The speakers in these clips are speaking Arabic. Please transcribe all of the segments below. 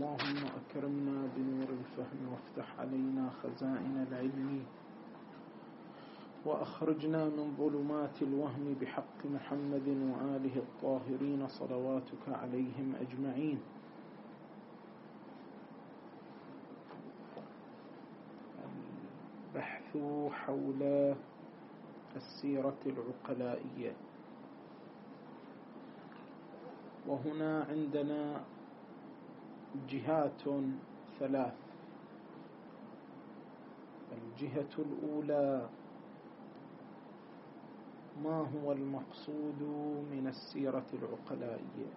اللهم أكرمنا بنور الفهم وافتح علينا خزائن العلم وأخرجنا من ظلمات الوهم بحق محمد وآله الطاهرين صلواتك عليهم أجمعين. البحث حول السيرة العقلائية، وهنا عندنا جهات ثلاث. الجهة الأولى: ما هو المقصود من السيرة العقلائية؟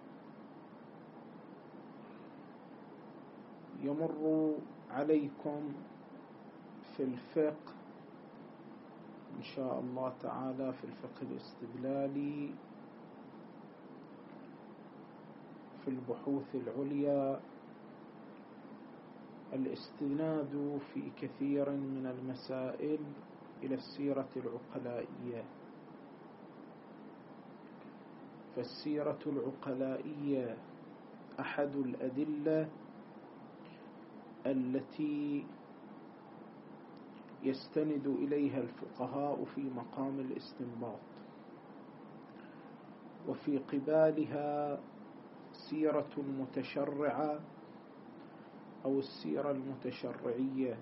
يمر عليكم في الفقه إن شاء الله تعالى، في الفقه الاستدلالي، في البحوث العليا، الاستناد في كثير من المسائل إلى السيرة العقلائية. فالسيرة العقلائية أحد الأدلة التي يستند إليها الفقهاء في مقام الاستنباط، وفي قبالها سيرة المتشرعة أو السيرة المتشرعية،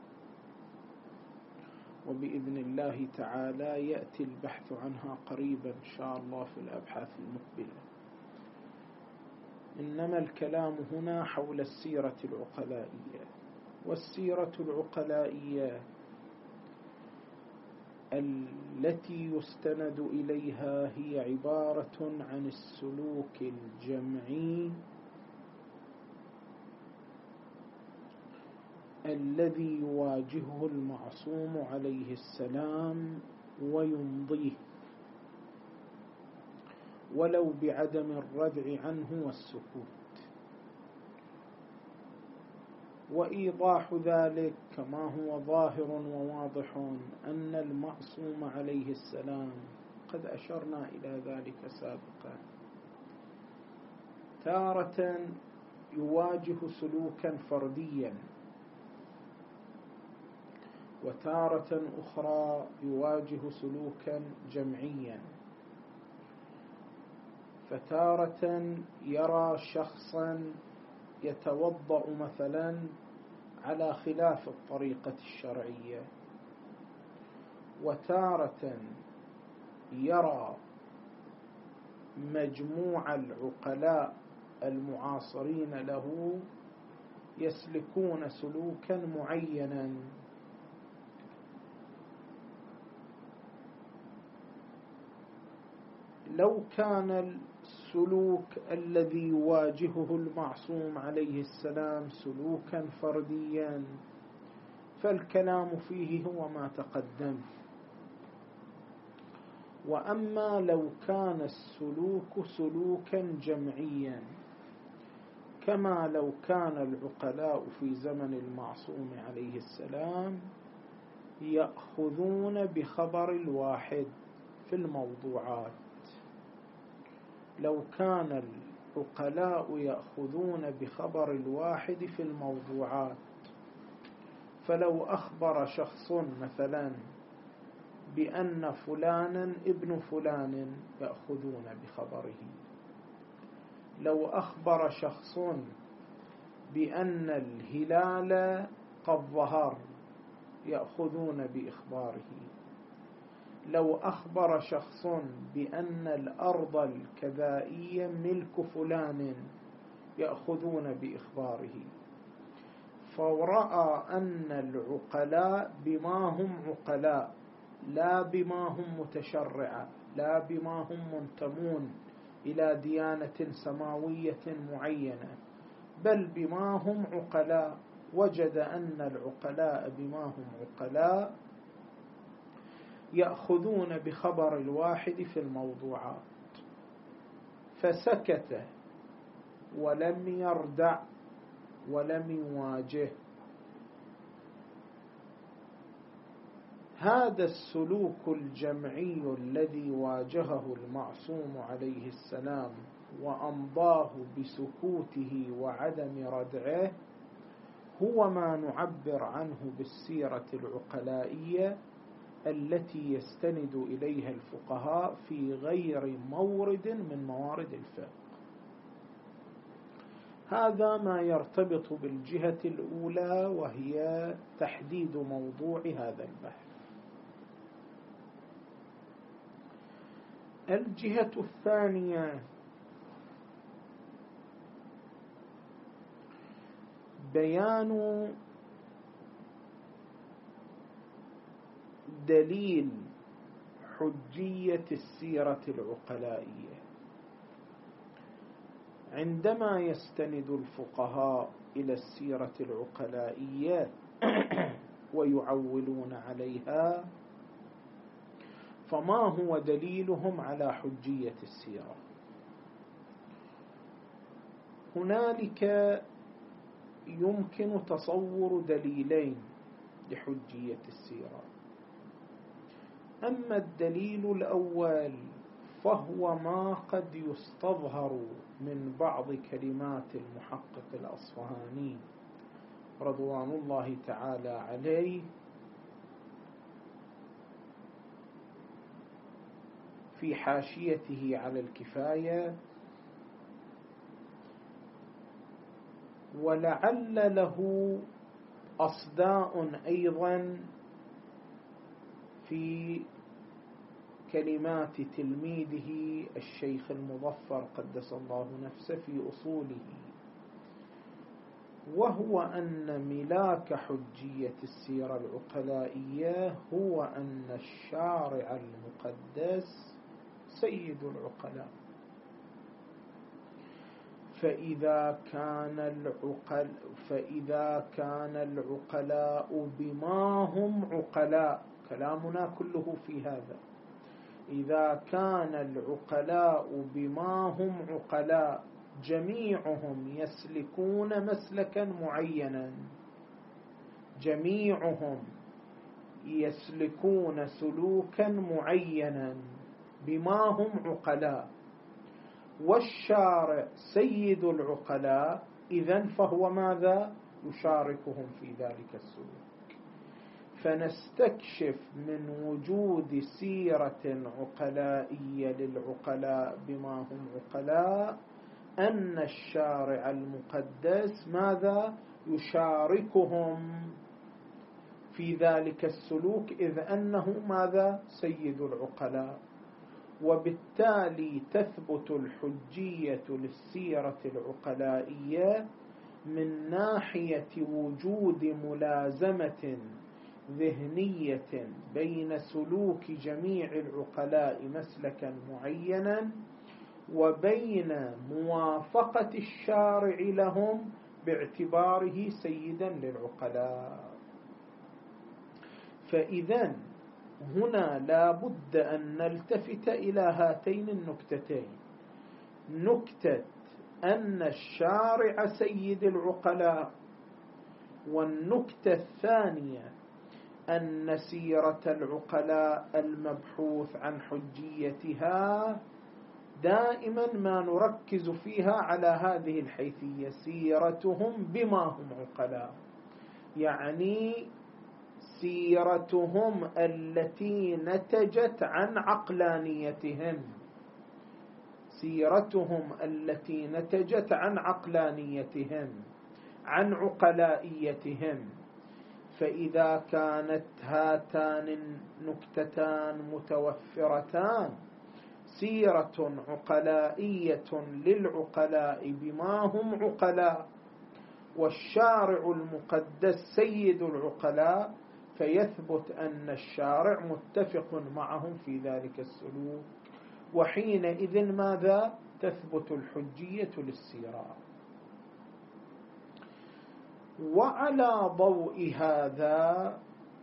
وبإذن الله تعالى يأتي البحث عنها قريبا إن شاء الله في الأبحاث المقبلة. إنما الكلام هنا حول السيرة العقلائية. والسيرة العقلائية التي يستند إليها هي عبارة عن السلوك الجمعي الذي يواجهه المعصوم عليه السلام ويمضيه، ولو بعدم الردع عنه والسكوت. وإيضاح ذلك كما هو ظاهر وواضح أن المعصوم عليه السلام، قد أشرنا إلى ذلك سابقا، تارة يواجه سلوكا فرديا، وتارة أخرى يواجه سلوكا جمعيا. فتارة يرى شخصا يتوضأ مثلا على خلاف الطريقة الشرعية، وتارة يرى مجموع العقلاء المعاصرين له يسلكون سلوكا معينا. لو كان السلوك الذي يواجهه المعصوم عليه السلام سلوكا فرديا فالكلام فيه هو ما تقدم. وأما لو كان السلوك سلوكا جمعيا، كما لو كان العقلاء في زمن المعصوم عليه السلام يأخذون بخبر الواحد في الموضوعات، لو كان العقلاء يأخذون بخبر الواحد في الموضوعات، فلو أخبر شخص مثلا بأن فلانا ابن فلان يأخذون بخبره، لو أخبر شخص بأن الهلال قد ظهر يأخذون بإخباره، لو أخبر شخص بأن الأرض الكذائية ملك فلان يأخذون بإخباره. فرأى أن العقلاء بما هم عقلاء، لا بما هم متشرعة، لا بما هم منتمون إلى ديانة سماوية معينة، بل بما هم عقلاء، وجد أن العقلاء بما هم عقلاء يأخذون بخبر الواحد في الموضوعات، فسكت ولم يردع ولم يواجه. هذا السلوك الجمعي الذي واجهه المعصوم عليه السلام وأمضاه بسكوته وعدم ردعه هو ما نعبر عنه بالسيرة العقلائية التي يستند إليها الفقهاء في غير مورد من موارد الفقه. هذا ما يرتبط بالجهة الأولى، وهي تحديد موضوع هذا البحث. الجهة الثانية بيان دليل حجية السيرة العقلائية. عندما يستند الفقهاء إلى السيرة العقلائية ويعولون عليها، فما هو دليلهم على حجية السيرة؟ هنالك يمكن تصور دليلين لحجية السيرة. أما الدليل الأول فهو ما قد يستظهر من بعض كلمات المحقق الأصفهاني رضوان الله تعالى عليه في حاشيته على الكفاية، ولعل له أصداء أيضا في كلمات تلميذه الشيخ المظفر قدس الله نفسه في أصوله، وهو أن ملاك حجية السيرة العقلائية هو أن الشارع المقدس سيد العقلاء. فإذا كان العقلاء بما هم عقلاء، كلامنا كله في هذا، إذا كان العقلاء بما هم عقلاء جميعهم يسلكون مسلكا معينا، جميعهم يسلكون سلوكا معينا بما هم عقلاء، والشارع سيد العقلاء، إذن فهو ماذا؟ يشاركهم في ذلك السلوك. فنستكشف من وجود سيرة عقلائية للعقلاء بما هم عقلاء أن الشارع المقدس ماذا؟ يشاركهم في ذلك السلوك، إذ أنه ماذا؟ سيد العقلاء. وبالتالي تثبت الحجية للسيرة العقلائية من ناحية وجود ملازمة ذهنية بين سلوك جميع العقلاء مسلكا معينا وبين موافقة الشارع لهم باعتباره سيدا للعقلاء. فإذن هنا لا بد أن نلتفت إلى هاتين النكتتين: نكتة أن الشارع سيد العقلاء، والنكتة الثانية أن سيرة العقلاء المبحوث عن حجيتها دائما ما نركز فيها على هذه الحيثية: سيرتهم بما هم عقلاء، يعني سيرتهم التي نتجت عن عقلانيتهم، سيرتهم التي نتجت عن عقلانيتهم، عن عقلائيتهم. فإذا كانت هاتان النكتتان متوفرتان، سيرة عقلائية للعقلاء بما هم عقلاء والشارع المقدس سيد العقلاء، فيثبت أن الشارع متفق معهم في ذلك السلوك، وحينئذ ماذا؟ تثبت الحجية للسيرة. وعلى ضوء هذا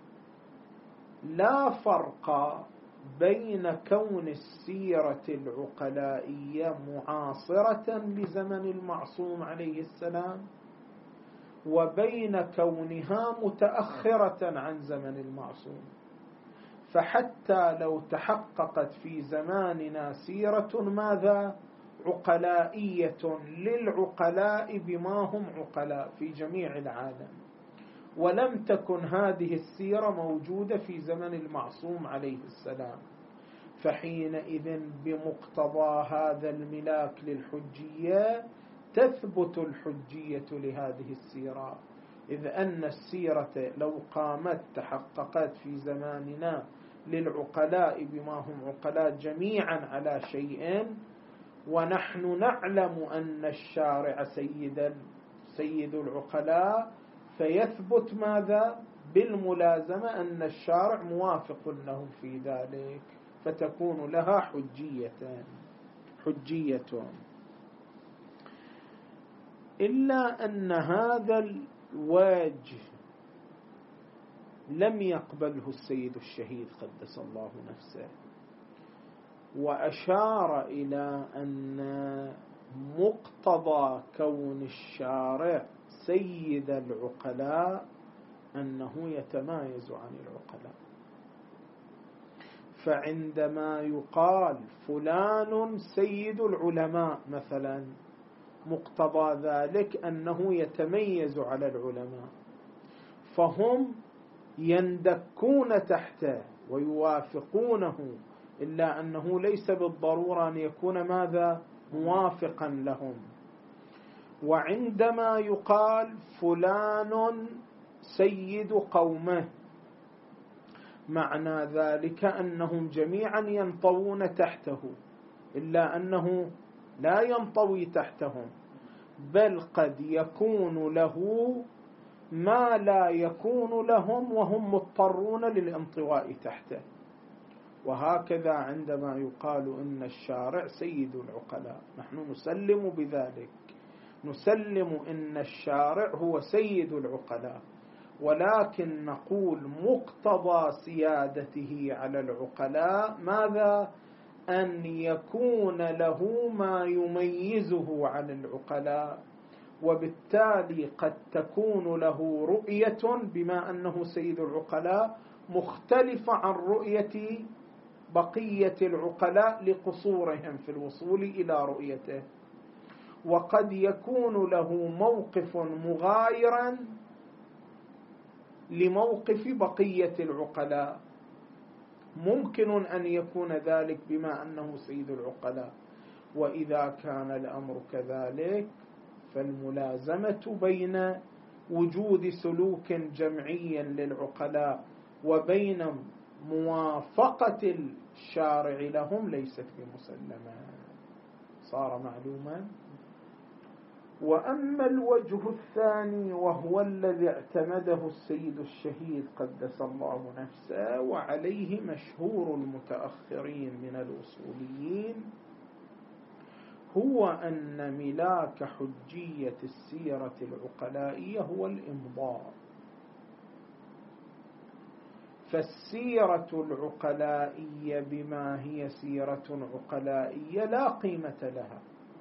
لا فرق بين كون السيرة العقلائية معاصرة لزمن المعصوم عليه السلام وبين كونها متأخرة عن زمن المعصوم. فحتى لو تحققت في زماننا سيرة ماذا؟ عقلائية للعقلاء بما هم عقلاء في جميع العالم، ولم تكن هذه السيرة موجودة في زمن المعصوم عليه السلام. فحينئذ بمقتضى هذا الملاك للحجية تثبت الحجية لهذه السيرة، إذ أن السيرة لو قامت تحققت في زماننا للعقلاء بما هم عقلاء جميعا على شيء، ونحن نعلم أن الشارع سيد العقلاء، فيثبت ماذا؟ بالملازمة أن الشارع موافق لهم في ذلك، فتكون لها حجية. إلا أن هذا الوجه لم يقبله السيد الشهيد قدس الله نفسه، وأشار إلى أن مقتضى كون الشارع سيد العقلاء أنه يتمايز عن العقلاء. فعندما يقال فلان سيد العلماء مثلا، مقتضى ذلك أنه يتميز على العلماء، فهم يندكون تحته ويوافقونه، إلا أنه ليس بالضرورة أن يكون ماذا؟ موافقا لهم. وعندما يقال فلان سيد قومه، معنى ذلك أنهم جميعا ينطوون تحته، إلا أنه لا ينطوي تحتهم، بل قد يكون له ما لا يكون لهم وهم مضطرون للانطواء تحته. وهكذا عندما يقال إن الشارع سيد العقلاء، نحن نسلم بذلك، نسلم إن الشارع هو سيد العقلاء، ولكن نقول مقتضى سيادته على العقلاء ماذا؟ أن يكون له ما يميزه عن العقلاء، وبالتالي قد تكون له رؤية بما أنه سيد العقلاء مختلفة عن رؤية بقية العقلاء لقصورهم في الوصول إلى رؤيته، وقد يكون له موقف مغايرا لموقف بقية العقلاء، ممكن أن يكون ذلك بما أنه سيد العقلاء. وإذا كان الأمر كذلك فالملازمة بين وجود سلوك جمعي للعقلاء وبين موافقة الشارع لهم ليست بمسلمة، صار معلوما. وأما الوجه الثاني وهو الذي اعتمده السيد الشهيد قدس الله نفسه، وعليه مشهور المتأخرين من الأصوليين، هو أن ملاك حجية السيرة العقلائية هو الإمضاء. فالسيرة العقلائية بما هي سيرة عقلائية لا قيمة لها،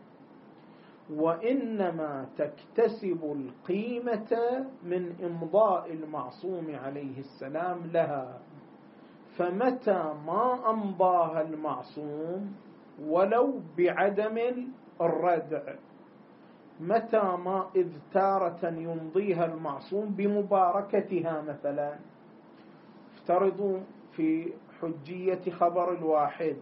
وإنما تكتسب القيمة من إمضاء المعصوم عليه السلام لها. فمتى ما أمضاها المعصوم ولو بعدم الردع، متى ما إذ تارة يمضيها المعصوم بمباركتها، مثلا افترضوا في حجية خبر الواحد،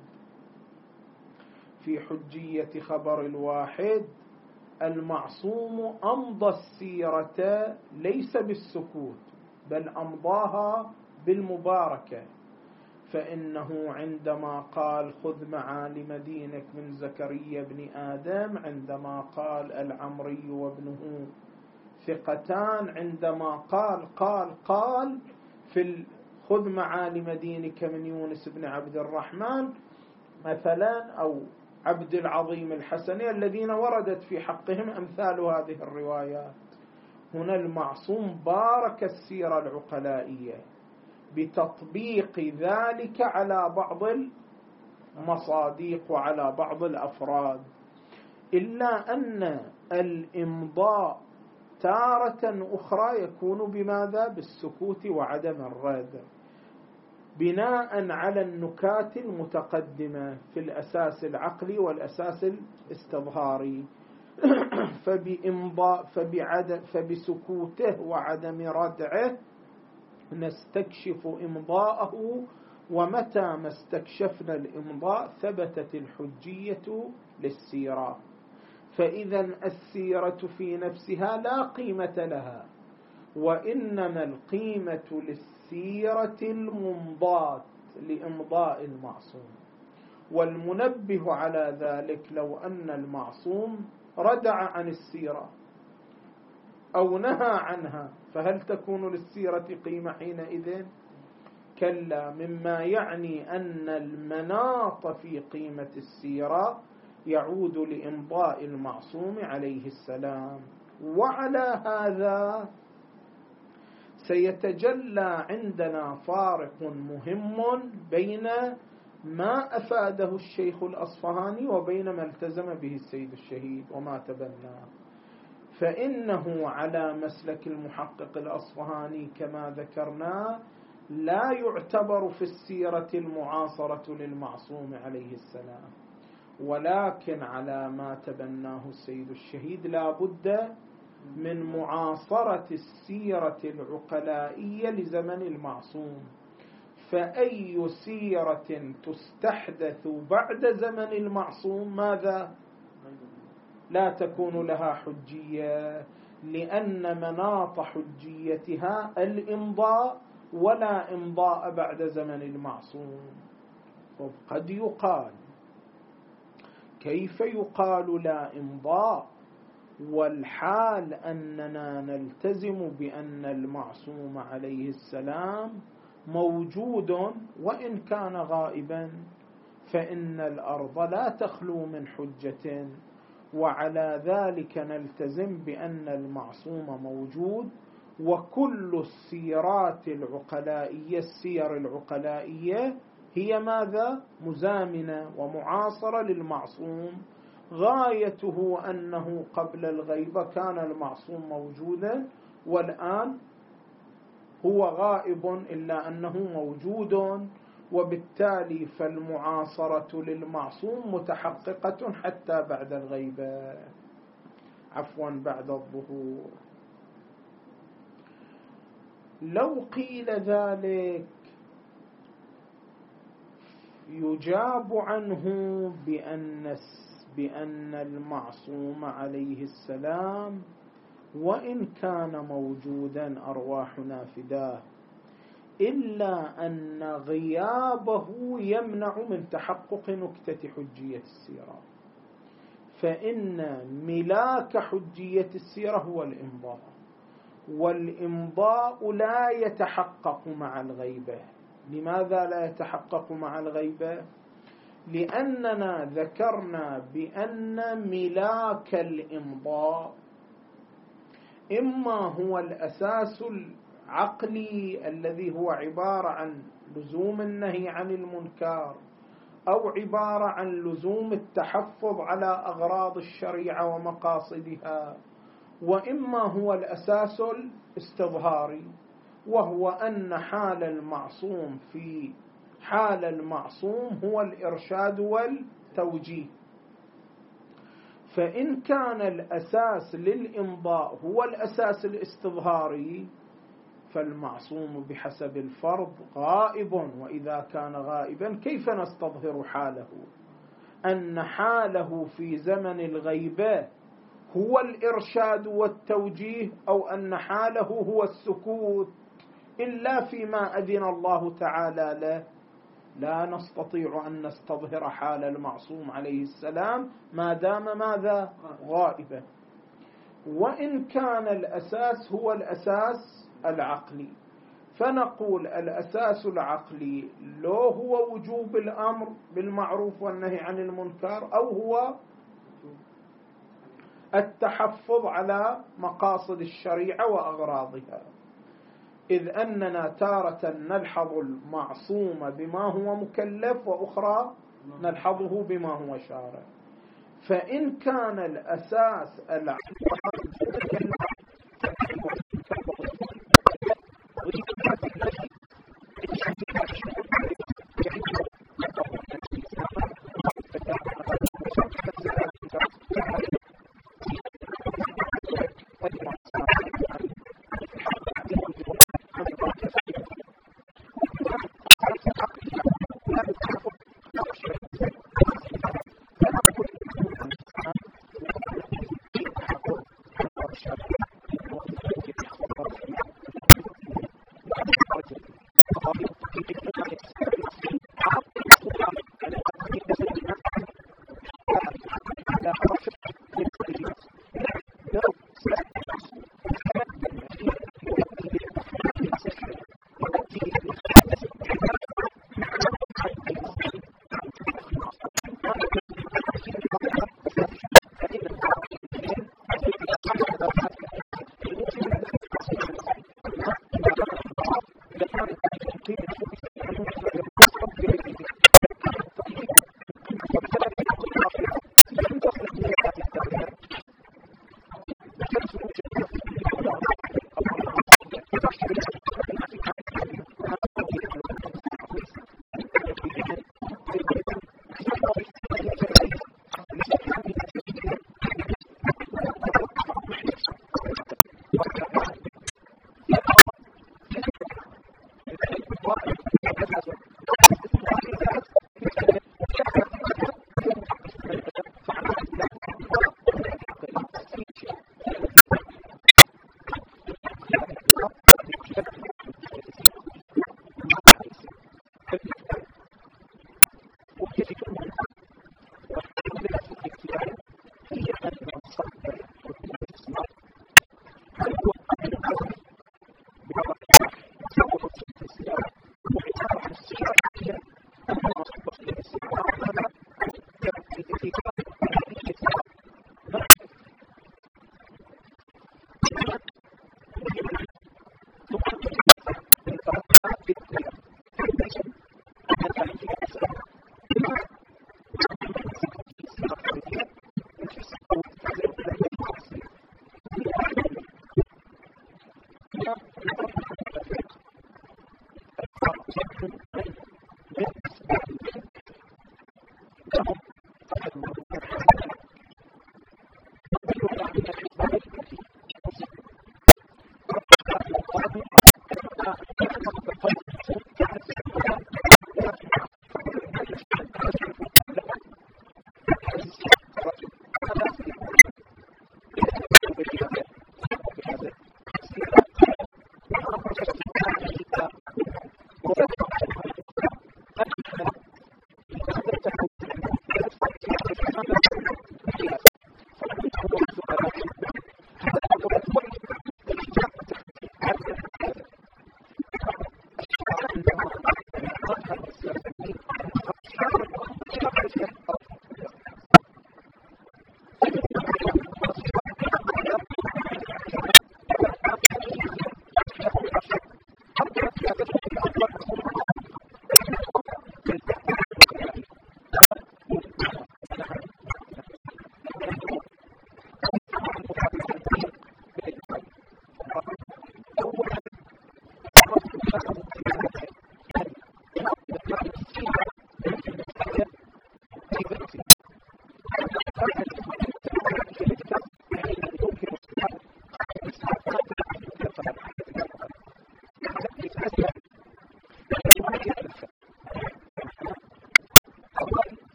في حجية خبر الواحد المعصوم أمضى السيرة ليس بالسكوت بل أمضاها بالمباركة، فإنه عندما قال خذ معالم دينك من زكريا بن آدم، عندما قال العمري وابنه ثقتان، عندما قال في خذ معالم دينك من يونس بن عبد الرحمن مثلا، أو عبد العظيم الحسني الذين وردت في حقهم أمثال هذه الروايات. هنا المعصوم بارك السيرة العقلائية بتطبيق ذلك على بعض المصادق وعلى بعض الأفراد، إلا أن الإمضاء تارة أخرى يكون بماذا؟ بالسكوت وعدم الرد. بناء على النكات المتقدمة في الأساس العقلي والأساس الاستظهاري. فبسكوته وعدم ردعه نستكشف إمضاءه، ومتى ما استكشفنا الإمضاء ثبتت الحجية للسيرة. فإذا السيرة في نفسها لا قيمة لها، وإنما القيمة للسيرة الممضاة لإمضاء المعصوم. والمنبه على ذلك لو أن المعصوم ردع عن السيرة أو نهى عنها، فهل تكون للسيرة قيمة حينئذ؟ كلا، مما يعني أن المناط في قيمة السيرة يعود لإمضاء المعصوم عليه السلام. وعلى هذا سيتجلى عندنا فارق مهم بين ما أفاده الشيخ الأصفهاني وبين ما التزم به السيد الشهيد وما تبناه. فإنه على مسلك المحقق الأصفهاني كما ذكرنا لا يعتبر في السيرة المعاصرة للمعصوم عليه السلام، ولكن على ما تبناه السيد الشهيد لا بد من معاصرة السيرة العقلائية لزمن المعصوم. فأي سيرة تستحدث بعد زمن المعصوم ماذا؟ لا تكون لها حجية، لأن مناط حجيتها الإمضاء، ولا إمضاء بعد زمن المعصوم. قد يقال كيف يقال لا إمضاء والحال أننا نلتزم بأن المعصوم عليه السلام موجود وإن كان غائبا؟ فإن الأرض لا تخلو من حجة، وعلى ذلك نلتزم بأن المعصوم موجود. وكل السيرات العقلائية، السير العقلائية هي ماذا؟ مزامنة ومعاصرة للمعصوم. غايته أنه قبل الغيبة كان المعصوم موجودا، والآن هو غائب إلا أنه موجود، وبالتالي فالمعاصرة للمعصوم متحققة حتى بعد الغيبة، عفوا بعد الظهور. لو قيل ذلك يجاب عنه بأن المعصوم عليه السلام وإن كان موجودا أرواحنا فداه، إلا أن غيابه يمنع من تحقق نكتة حجية السيرة. فإن ملاك حجية السيرة هو الإمضاء، والإمضاء لا يتحقق مع الغيبة. لماذا لا يتحقق مع الغيبة؟ لأننا ذكرنا بأن ملاك الإمضاء إما هو الأساس العقلي الذي هو عبارة عن لزوم النهي عن المنكر، أو عبارة عن لزوم التحفظ على أغراض الشريعة ومقاصدها، وإما هو الأساس الاستظهاري، وهو أن حال المعصوم في حال المعصوم هو الإرشاد والتوجيه. فإن كان الأساس للإمضاء هو الأساس الاستظهاري فالمعصوم بحسب الفرض غائب، وإذا كان غائبا كيف نستظهر حاله؟ أن حاله في زمن الغيبة هو الإرشاد والتوجيه، أو أن حاله هو السكوت، إلا فيما أذن الله تعالى له. لا نستطيع أن نستظهر حال المعصوم عليه السلام ما دام ماذا؟ غائبا. وإن كان الأساس هو الأساس العقلي، فنقول الأساس العقلي لو هو وجوب الأمر بالمعروف والنهي عن المنكر، أو هو التحفظ على مقاصد الشريعة وأغراضها، إذ أننا تارة نلحظ المعصوم بما هو مكلف، وأخرى نلحظه بما هو شارع. فإن كان الأساس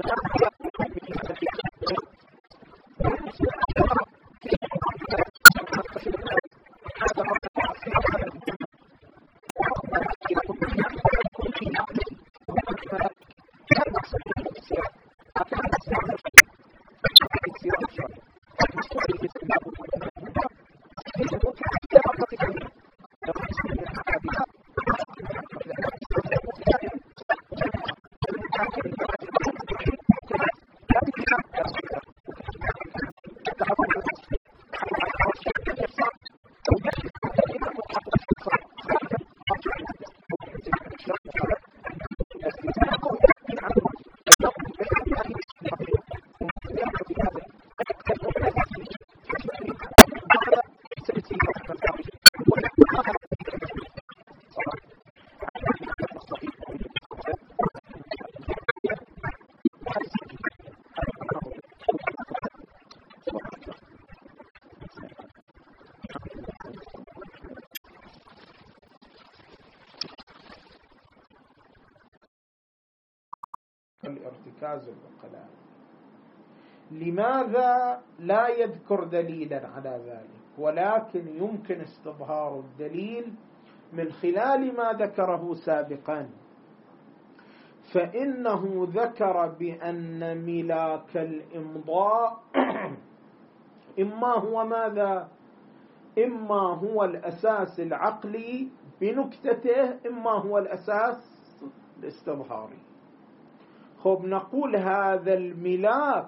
الارتكاز العقلاء. لماذا لا يذكر دليلا على ذلك؟ ولكن يمكن استظهار الدليل من خلال ما ذكره سابقا، فإنه ذكر بأن ملاك الإمضاء إما هو ماذا؟ إما هو الأساس العقلي بنكتته، إما هو الأساس الاستظهاري. خب نقول هذا الملاك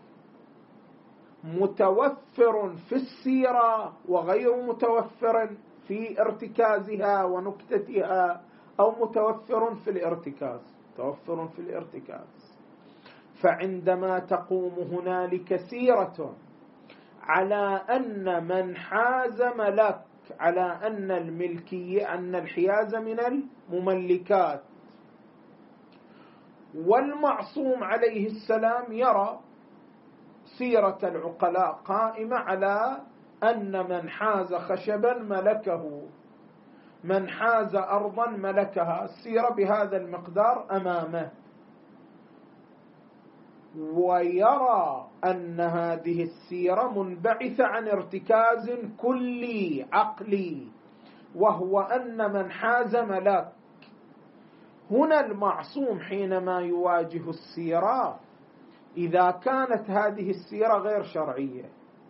متوفر في السيرة وغير متوفر في ارتكازها ونكتتها، أو متوفر في الارتكاز؟ متوفر في الارتكاز. فعندما تقوم هنالك سيرة على أن من حاز ملك، على أن الملكية، أن الحياز من المملكات، والمعصوم عليه السلام يرى سيرة العقلاء قائمة على أن من حاز خشبا ملكه، من حاز أرضا ملكها، السيرة بهذا المقدار أمامه، ويرى أن هذه السيرة منبعثة عن ارتكاز كلي عقلي، وهو أن من حاز ملك. هنا المعصوم حينما يواجه السيرة، إذا كانت هذه السيرة غير شرعية،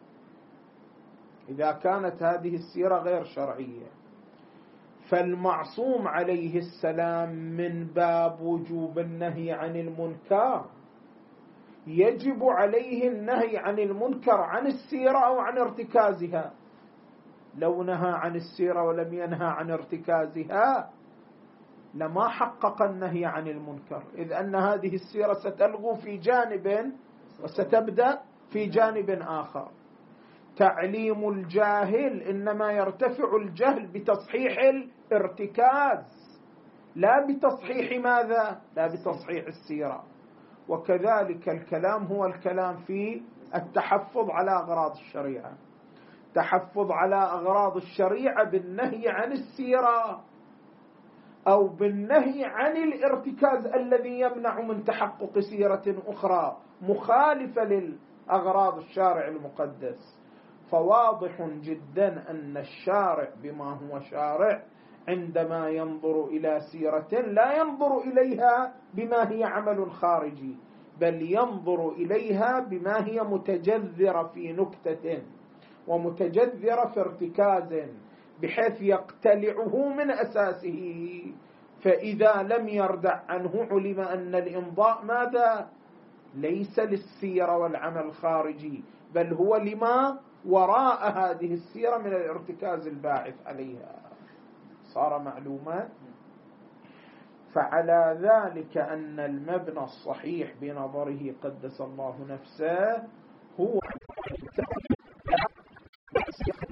إذا كانت هذه السيرة غير شرعية، فالمعصوم عليه السلام من باب وجوب النهي عن المنكر يجب عليه النهي عن المنكر عن السيرة أو عن ارتكازها. لو نهى عن السيرة ولم ينهى عن ارتكازها لما حقق النهي عن المنكر، إذ أن هذه السيرة ستلغو في جانب وستبدأ في جانب آخر. تعليم الجاهل إنما يرتفع الجهل بتصحيح الارتكاز، لا بتصحيح ماذا؟ لا بتصحيح السيرة. وكذلك الكلام هو الكلام في التحفظ على أغراض الشريعة، تحفظ على أغراض الشريعة بالنهي عن السيرة أو بالنهي عن الارتكاز الذي يمنع من تحقق سيرة أخرى مخالفة للأغراض الشارع المقدس. فواضح جدا أن الشارع بما هو شارع عندما ينظر إلى سيرة لا ينظر إليها بما هي عمل خارجي، بل ينظر إليها بما هي متجذرة في نكتة ومتجذرة في ارتكاز، بحيث يقتلعه من أساسه. فإذا لم يردع عنه علم أن الإمضاء ماذا؟ ليس للسيرة والعمل الخارجي، بل هو لما وراء هذه السيرة من الارتكاز الباعث عليها. صار معلوما؟ فعلى ذلك أن المبنى الصحيح بنظره قدس الله نفسه هو